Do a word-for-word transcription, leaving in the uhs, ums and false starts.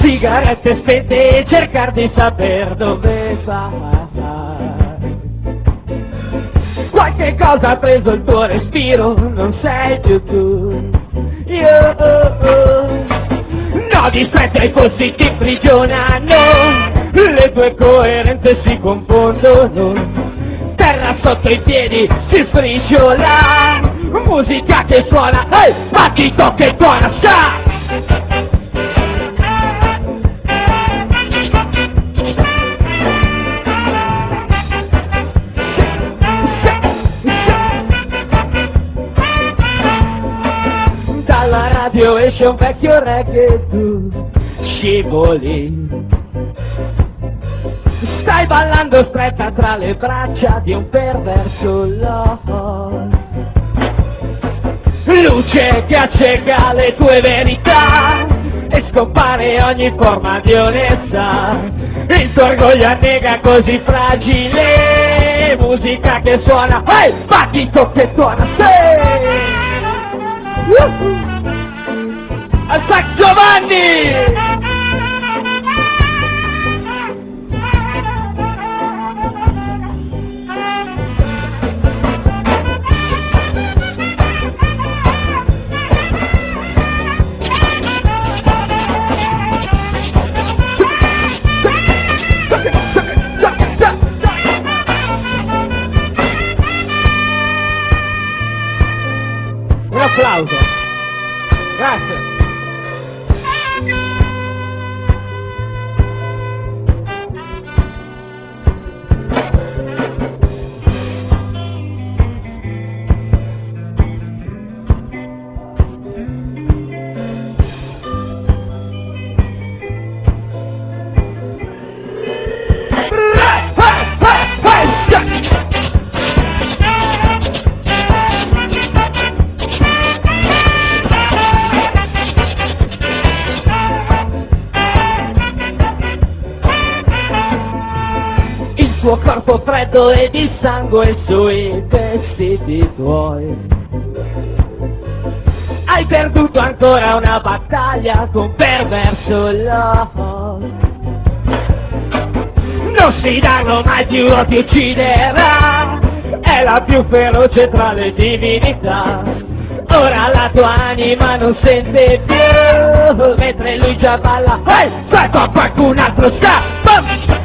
sigarette spente e cercare di saper dove vai. Qualche cosa ha preso il tuo respiro, non sei più tu. Io, oh, oh. No, distretti ai polsi ti imprigionano, le tue coerenze si confondono, terra sotto i piedi si sbriciola, musica che suona, ehi, hey, battito che tuona, sa! Dalla radio esce un vecchio reggae e tu scivoli, stai ballando stretta tra le braccia di un perverso love, luce che acceca le tue verità e scompare ogni forma di onestà, il tuo orgoglio annega così fragile, musica che suona, ehi, hey, battito che suona, sì! Uh-huh. Al sax Giovanni! Un applauso, grazie. Il tuo corpo freddo e di sangue sui vestiti tuoi, hai perduto ancora una battaglia con perverso love, non sfidarlo mai più o ti ucciderà, è la più feroce tra le divinità, ora la tua anima non sente più, mentre lui già balla, ehi, hey, a qualcun altro sta, bam!